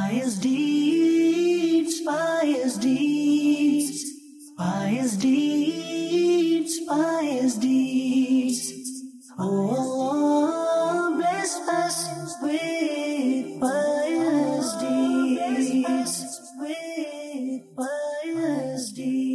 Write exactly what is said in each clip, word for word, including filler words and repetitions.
Pious deeds, pious deeds, pious deeds, pious deeds. Oh Allah, bless us with pious deeds, with pious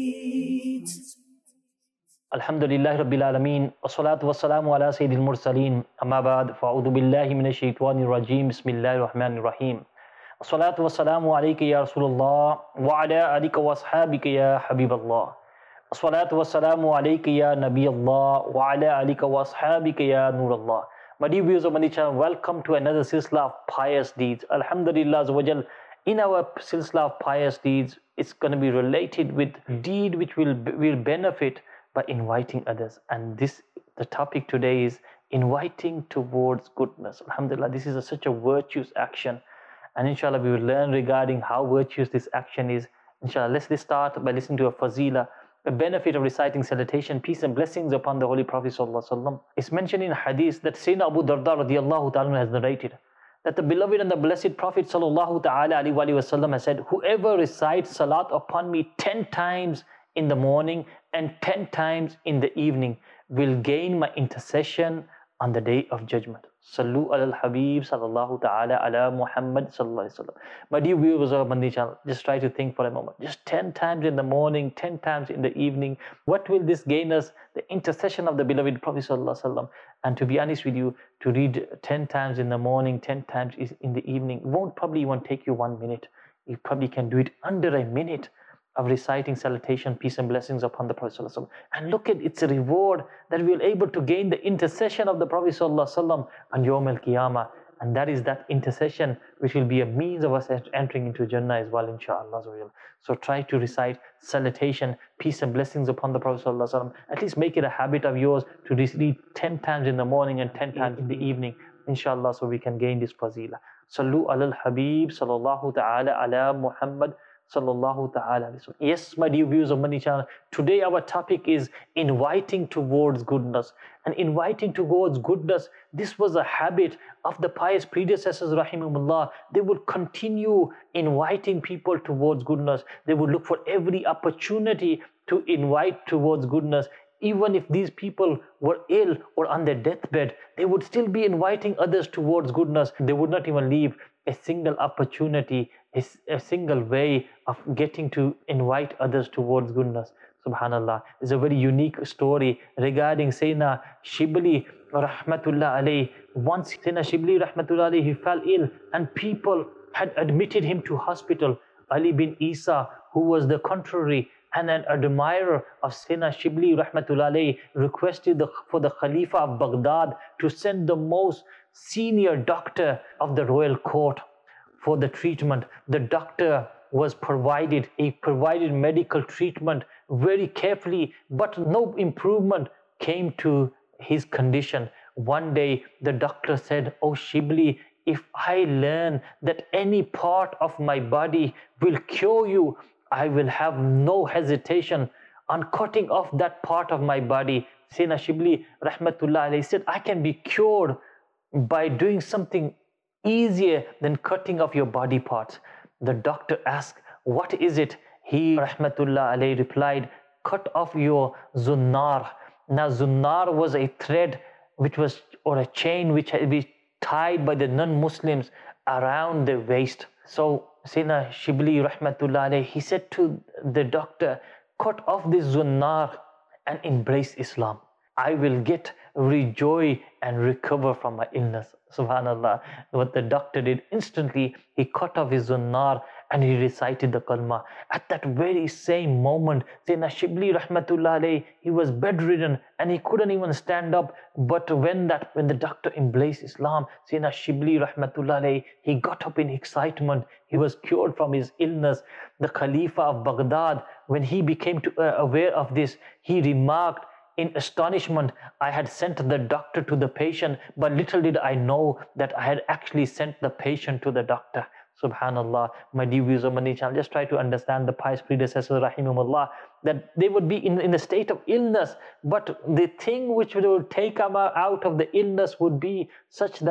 deeds. Alhamdulillah Rabbil Alameen, wassalatu wassalamu ala Sayyidil Mursaleen, amma ba'd, fa'udhu billahi minash shaitanir rajeem, bismillahir rahmanir rahim. Wassalatu wassalamu alayka ya Rasulullah, wa ala alika wa ashabika ya Habiballah. Wassalatu wassalamu alayka ya Nabi Allah, wa ala alika wa ashabika ya Nurullah. My dear viewers of Mani channel, welcome to another silsila of pious deeds. Alhamdulillah Azza wa Jal, in our silsila of pious deeds, it's going to be related with deed which will, will benefit by inviting others. And this, the topic today is inviting towards goodness. Alhamdulillah, this is a, such a virtuous action. And inshallah, we will learn regarding how virtuous this action is. Inshallah, let's, let's start by listening to a fazila, a benefit of reciting salutation, peace and blessings upon the Holy Prophet Sallallahu Alaihi Wasallam. It's mentioned in hadith that Sayyidina Abu Darda radiallahu ta'ala has narrated that the beloved and the blessed Prophet Sallallahu Ta'ala Alaihi Wasallam has said, whoever recites salat upon me ten times in the morning and ten times in the evening will gain my intercession on the day of judgment. Sallu al Habib sallallahu ta'ala ala Muhammad sallallahu alaihi wasallam. My dear viewers of Mandi channel, just try to think for a moment. Just ten times in the morning, ten times in the evening. What will this gain us? The intercession of the beloved Prophet sallallahu alaihi wasallam. And to be honest with you, to read ten times in the morning, ten times in the evening won't probably even take you one minute. You probably can do it under a minute of reciting salutation, peace and blessings upon the Prophet Sallallahu Alaihi Wasallam. And look at its reward that we will able to gain the intercession of the Prophet Sallallahu Alaihi Wasallam on Yawm al-Qiyamah. And that is that intercession which will be a means of us entering into Jannah as well, inshallah. So try to recite salutation, peace and blessings upon the Prophet Sallallahu Alaihi Wasallam. At least make it a habit of yours to read ten times in the morning and ten times in the evening, inshallah, so we can gain this fazila. Sallu ala al-Habib sallallahu ta'ala ala Muhammad sallallahu ta'ala. Yes, my dear viewers of Mani channel, today our topic is inviting towards goodness. And inviting towards goodness, this was a habit of the pious predecessors rahimahumullah. They would continue inviting people towards goodness. They would look for every opportunity to invite towards goodness. Even if these people were ill or on their deathbed, they would still be inviting others towards goodness. They would not even leave a single opportunity, a, a single way of getting to invite others towards goodness. Subhanallah. It's a very unique story regarding Sayyidina Shibli rahmatullah alayhi. Once Sayyidina Shibli rahmatullah alayhi, he fell ill and people had admitted him to hospital. Ali bin Isa, who was the contrary and an admirer of Sayyidina Shibli rahmatullah alayhi, requested the, for the Khalifa of Baghdad to send the most senior doctor of the royal court for the treatment. The doctor was provided, he provided medical treatment very carefully, but no improvement came to his condition. One day the doctor said, "Oh Shibli, if I learn that any part of my body will cure you, I will have no hesitation on cutting off that part of my body." Sayyidina Shibli rahmatullah alayhi said, "I can be cured by doing something easier than cutting off your body parts." The doctor asked, "What is it?" He rahmatullah alayhi replied, "Cut off your zunnar." Now zunnar was a thread which was, or a chain which had been tied by the non-Muslims around their waist. So Sayyidina Shibli rahmatullah alayhi, he said to the doctor, "Cut off this zunnar and embrace Islam. I will get rejoice and recover from my illness." Subhanallah. What the doctor did, instantly he cut off his zunnar and he recited the kalma. At that very same moment, Sayyidina Shibli rahmatullah alayhi, he was bedridden and he couldn't even stand up. But when that when the doctor embraced Islam, Sayyidina Shibli rahmatullah alayhi, he got up in excitement. He was cured from his illness. The Khalifa of Baghdad, when he became to, uh, aware of this, he remarked in astonishment, "I had sent the doctor to the patient, but little did I know that I had actually sent the patient to the doctor." Subhanallah. My dear viewers of Mani channel, just try to understand the pious predecessors rahimahumullah, that they would be in, in a state of illness, but the thing which would take them out of the illness would be such that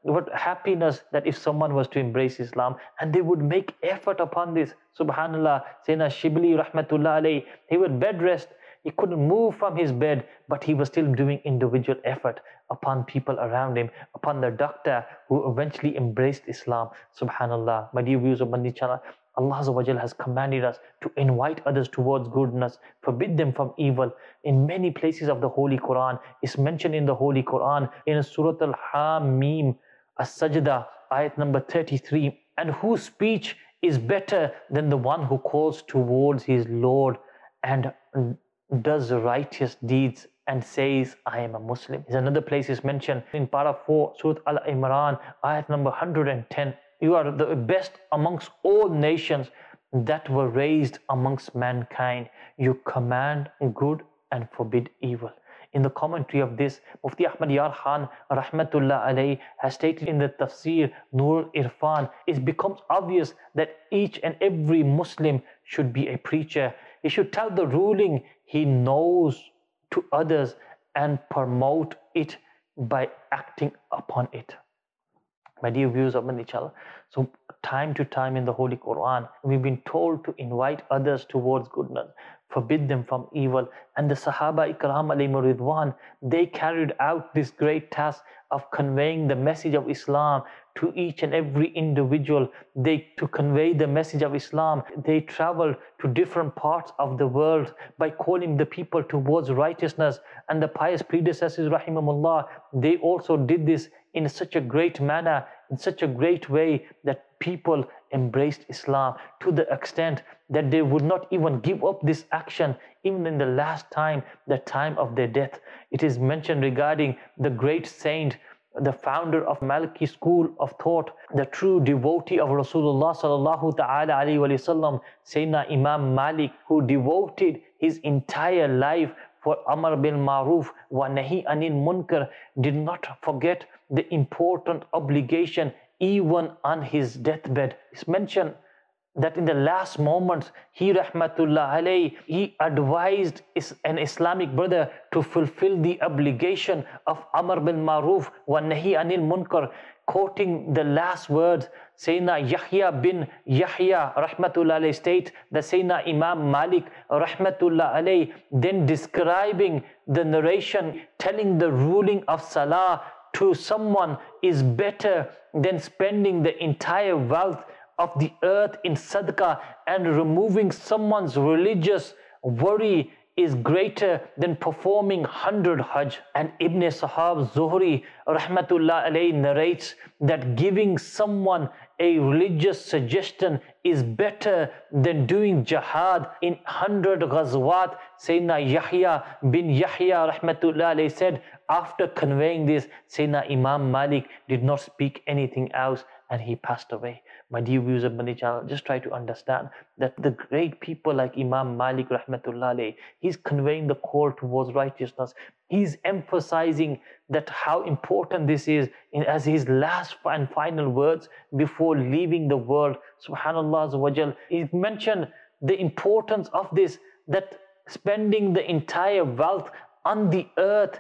what happiness that if someone was to embrace Islam, and they would make effort upon this. Subhanallah, Sayyidina Shibli rahmatullah alayhi, he would bed rest, he couldn't move from his bed, but he was still doing individual effort upon people around him, upon the doctor who eventually embraced Islam. Subhanallah. My dear viewers of Madani channel, Allah Azza wa Jal has commanded us to invite others towards goodness, forbid them from evil. In many places of the Holy Quran, it's mentioned in the Holy Quran, in Surah Al-Hamim, As-Sajdah, ayat number thirty-three, and whose speech is better than the one who calls towards his Lord and does righteous deeds and says, I am a Muslim. There's another place is mentioned in Para four, Surah Al-Imran, ayat number one hundred ten. You are the best amongst all nations that were raised amongst mankind. You command good and forbid evil. In the commentary of this, Mufti Ahmad Yar Khan rahmatullah alayhi has stated in the tafsir Nur Irfan, it becomes obvious that each and every Muslim should be a preacher. He should tell the ruling he knows to others and promote it by acting upon it. My dear viewers of Madani channel, so time to time in the Holy Quran, we've been told to invite others towards goodness, forbid them from evil. And the Sahaba Ikram alayhim ridwan, they carried out this great task of conveying the message of Islam to each and every individual. They, to convey the message of Islam, they traveled to different parts of the world by calling the people towards righteousness. And the pious predecessors, rahimahumullah, they also did this in such a great manner, in such a great way that people embraced Islam to the extent that they would not even give up this action even in the last time, the time of their death. It is mentioned regarding the great saint, the founder of Maliki school of thought, the true devotee of Rasulullah sallallahu ta'ala alayhi wa sallam, Sayyidina Imam Malik, who devoted his entire life for Amr bil Maruf wa Nahi Anil Munkar, did not forget the important obligation even on his deathbed. It's mentioned that in the last moments, he rahmatullah alayhi, he advised an Islamic brother to fulfill the obligation of Amr bil Maruf wa Nahi Anil Munkar, quoting the last words. Sayyidina Yahya bin Yahya rahmatullah alayhi state that Sayyidina Imam Malik rahmatullah alayhi, then describing the narration, telling the ruling of Salah to someone is better than spending the entire wealth of the earth in sadaqah, and removing someone's religious worry is greater than performing hundred hajj. And Ibn Sahab Zuhri rahmatullah alayhi narrates that giving someone a religious suggestion is better than doing jihad in hundred ghazwat. Sayyidina Yahya bin Yahya rahmatullah alayhi said, after conveying this, Sayyidina Imam Malik did not speak anything else and he passed away. My dear viewers of Madani channel, just try to understand that the great people like Imam Malik rahmatullah alayhi, he's conveying the call towards righteousness. He's emphasizing that how important this is in, as his last and final words before leaving the world. Subhanallah Azza wa Jal, he mentioned the importance of this, that spending the entire wealth on the earth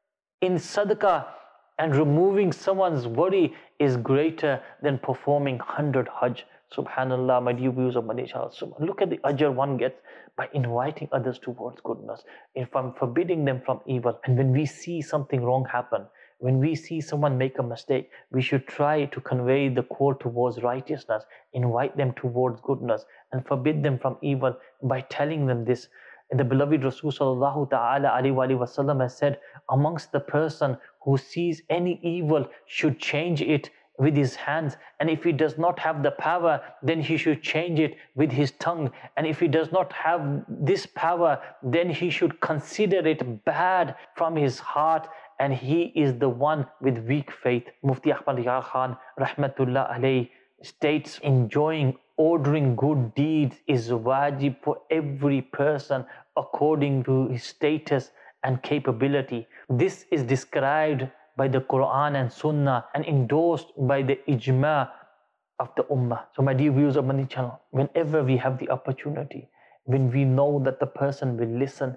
in sadaqah and removing someone's worry is greater than performing hundred hajj. Subhanallah, my dear viewers of Madani channel. So look at the ajr one gets by inviting others towards goodness, if I'm forbidding them from evil. And when we see something wrong happen, when we see someone make a mistake, we should try to convey the call towards righteousness, invite them towards goodness, and forbid them from evil by telling them this. And the beloved Rasul sallallahu ta'ala alayhi wa sallam has said, amongst the person who sees any evil should change it with his hands, and if he does not have the power, then he should change it with his tongue, and if he does not have this power, then he should consider it bad from his heart, and he is the one with weak faith. Mufti Ahmad Yar Khan rahmatullah alayhi states, enjoying ordering good deeds is wajib for every person according to his status and capability. This is described by the Quran and Sunnah and endorsed by the ijma of the ummah. So my dear viewers of Madani channel, whenever we have the opportunity, when we know that the person will listen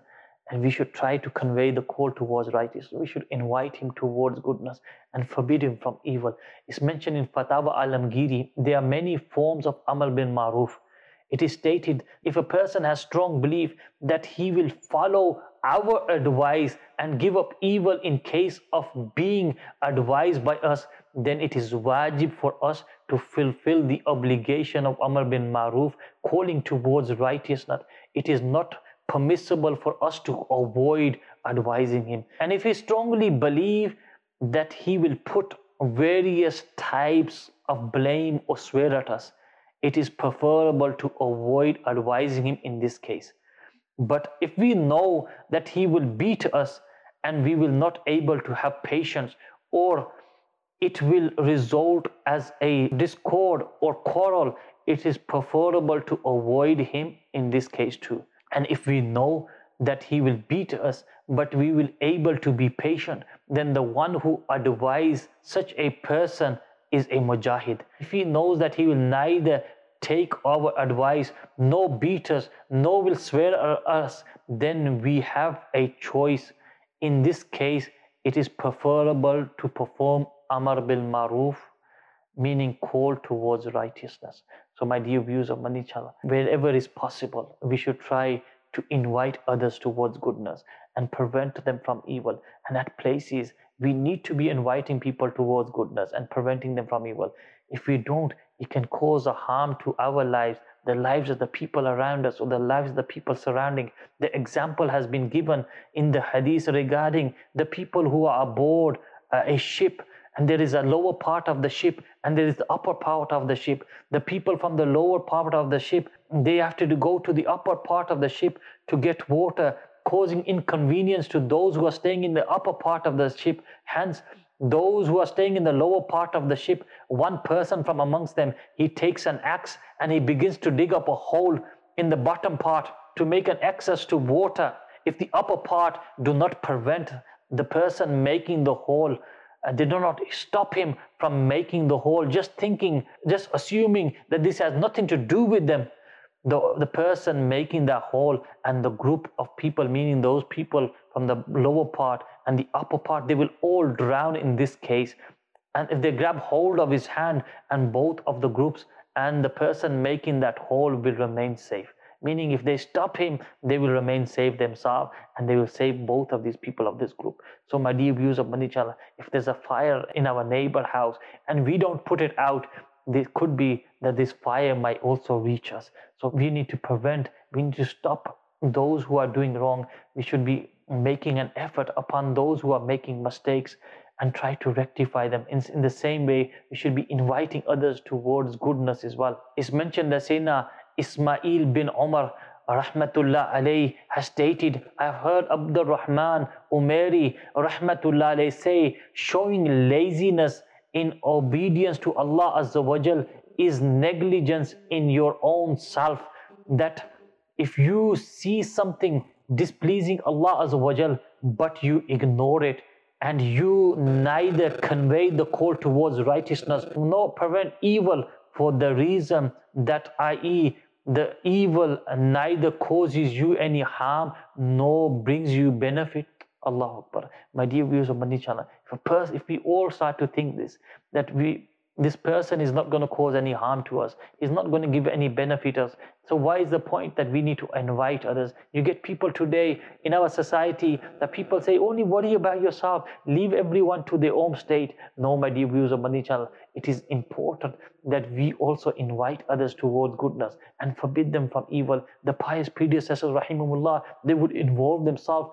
and we should try to convey the call towards righteousness. We should invite him towards goodness and forbid him from evil. It's mentioned in Fatawa Alamgiri, there are many forms of Amr bin Maruf. It is stated, if a person has strong belief that he will follow our advice and give up evil in case of being advised by us, then it is wajib for us to fulfill the obligation of Amr bin Maruf, calling towards righteousness. It is not permissible for us to avoid advising him. And if we strongly believe that he will put various types of blame or swear at us, it is preferable to avoid advising him in this case. But if we know that he will beat us and we will not able to have patience, or it will result as a discord or quarrel, it is preferable to avoid him in this case too. And if we know that he will beat us, but we will able to be patient, then the one who advise such a person is a mujahid. If he knows that he will neither take our advice, no beat us, no will swear at us, then we have a choice. In this case, it is preferable to perform Amr bil Maruf, meaning call towards righteousness. So my dear viewers of Madani Channel, wherever is possible, we should try to invite others towards goodness and prevent them from evil. And at places, we need to be inviting people towards goodness and preventing them from evil. If we don't, it can cause a harm to our lives, the lives of the people around us, or the lives of the people surrounding. The example has been given in the hadith regarding the people who are aboard uh, a ship, and there is a lower part of the ship and there is the upper part of the ship. The people from the lower part of the ship, they have to go to the upper part of the ship to get water, causing inconvenience to those who are staying in the upper part of the ship. Hence, those who are staying in the lower part of the ship, one person from amongst them, he takes an axe and he begins to dig up a hole in the bottom part to make an access to water. If the upper part do not prevent the person making the hole, uh, they do not stop him from making the hole, just thinking, just assuming that this has nothing to do with them, the, the person making that hole and the group of people, meaning those people from the lower part and the upper part, they will all drown in this case. And if they grab hold of his hand, and both of the groups and the person making that hole will remain safe. Meaning if they stop him, they will remain safe themselves, and they will save both of these people of this group. So my dear viewers of Madani Channel, if there's a fire in our neighbor house and we don't put it out, there could be that this fire might also reach us. So we need to prevent, we need to stop those who are doing wrong. We should be making an effort upon those who are making mistakes and try to rectify them. In, in the same way, we should be inviting others towards goodness as well. It's mentioned that Sayyidina Ismail bin Umar rahmatullah alayhi has stated, I've heard Abdul Rahman Umari rahmatullah alayhi say, showing laziness in obedience to Allah Azza wa Jal is negligence in your own self. That if you see something displeasing Allah Azza wa Jal, but you ignore it, and you neither convey the call towards righteousness nor prevent evil, for the reason that, that is the evil neither causes you any harm nor brings you benefit. Allahu Akbar. My dear viewers of Madani Channel, if, a person, if we all start to think this, that we this person is not going to cause any harm to us, he's not going to give any benefit us, so why is the point that we need to invite others? You get people today in our society that people say, only worry about yourself, leave everyone to their own state. No, my dear viewers of Madani Channel, it is important that we also invite others towards goodness and forbid them from evil. The pious predecessors, rahimahumullah, they would involve themselves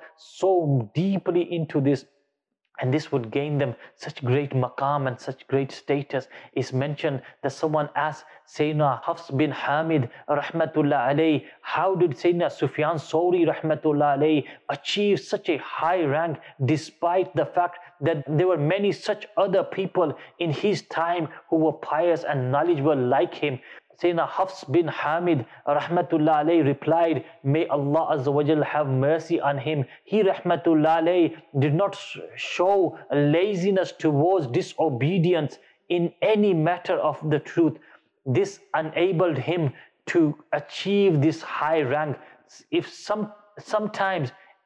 so deeply into this, and this would gain them such great maqam and such great status. Is mentioned that someone asked Sayyidina Hafs bin Hamid rahmatullah alayhi, how did Sayyidina Sufyan Sawri rahmatullah alayhi achieve such a high rank, despite the fact that there were many such other people in his time who were pious and knowledgeable like him? Sayyidina Hafs bin Hamid rahmatullah alayhi replied, may Allah Azza wa Jal have mercy on him. He rahmatullah alayhi did not show laziness towards disobedience in any matter of the truth. This enabled him to achieve this high rank. If some sometimes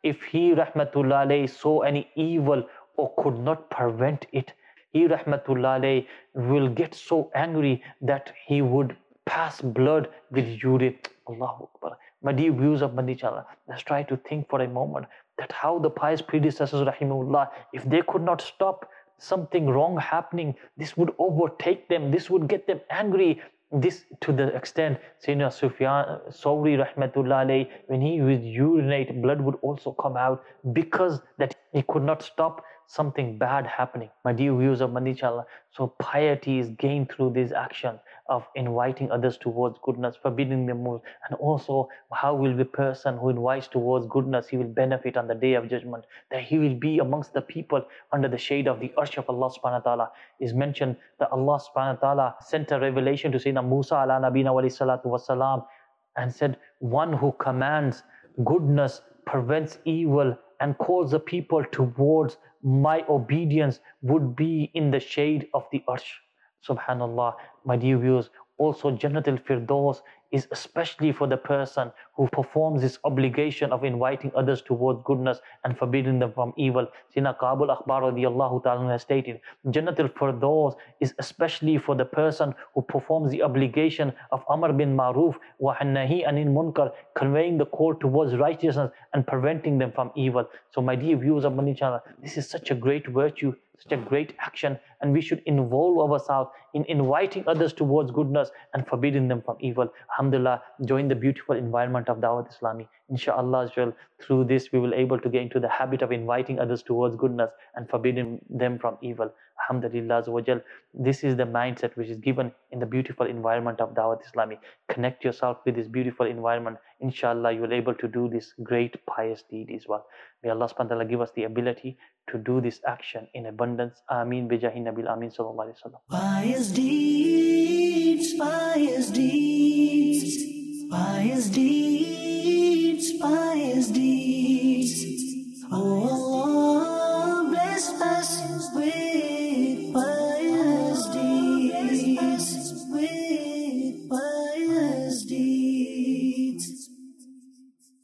if he rahmatullah alayhi saw any evil or could not prevent it, he rahmatullah alayhi will get so angry that he would pass blood with urine. Allahu Akbar. My dear viewers of Madani channel, let's try to think for a moment that how the pious predecessors rahimahullah, if they could not stop something wrong happening, this would overtake them, this would get them angry. This to the extent Sayyidina Sufyan Sawri rahmatullah alayhi, when he would urinate, blood would also come out because that he could not stop something bad happening. My dear viewers of Madani channel, so piety is gained through this action of inviting others towards goodness, forbidding them more, and also how will the person who invites towards goodness, he will benefit on the day of judgment, that he will be amongst the people under the shade of the arsh of Allah subhanahu wa ta'ala. Is mentioned that Allah subhanahu wa ta'ala sent a revelation to Sayyidina Musa ala nabina wa salatu wasalam and said, one who commands goodness, prevents evil, and calls the people towards my obedience would be in the shade of the arsh. Subhanallah. My dear viewers, also Jannat al-Firdaus is especially for the person who performs this obligation of inviting others towards goodness and forbidding them from evil. Sayyidina Ka'b al-Akhbar radiyallahu ta'ala has stated, Jannat al-Firdaus is especially for the person who performs the obligation of Amr bin Maruf wa Nahi anil Munkar, conveying the call towards righteousness and preventing them from evil. So my dear viewers of Madani channel, this is such a great virtue, such a great action, and we should involve ourselves in inviting others towards goodness and forbidding them from evil. Alhamdulillah, join the beautiful environment of Dawat Islami. Inshallah, through this we will able to get into the habit of inviting others towards goodness and forbidding them from evil. Alhamdulillah, this is the mindset which is given in the beautiful environment of Dawat Islami. Connect yourself with this beautiful environment. Inshallah, you will able to do this great pious deed as well. May Allah subhanahu wa ta'ala give us the ability to do this action in abundance. Ameen bijahi Nabil Ameen sallallahu alaihi wasallam. Pious deeds, pious deeds.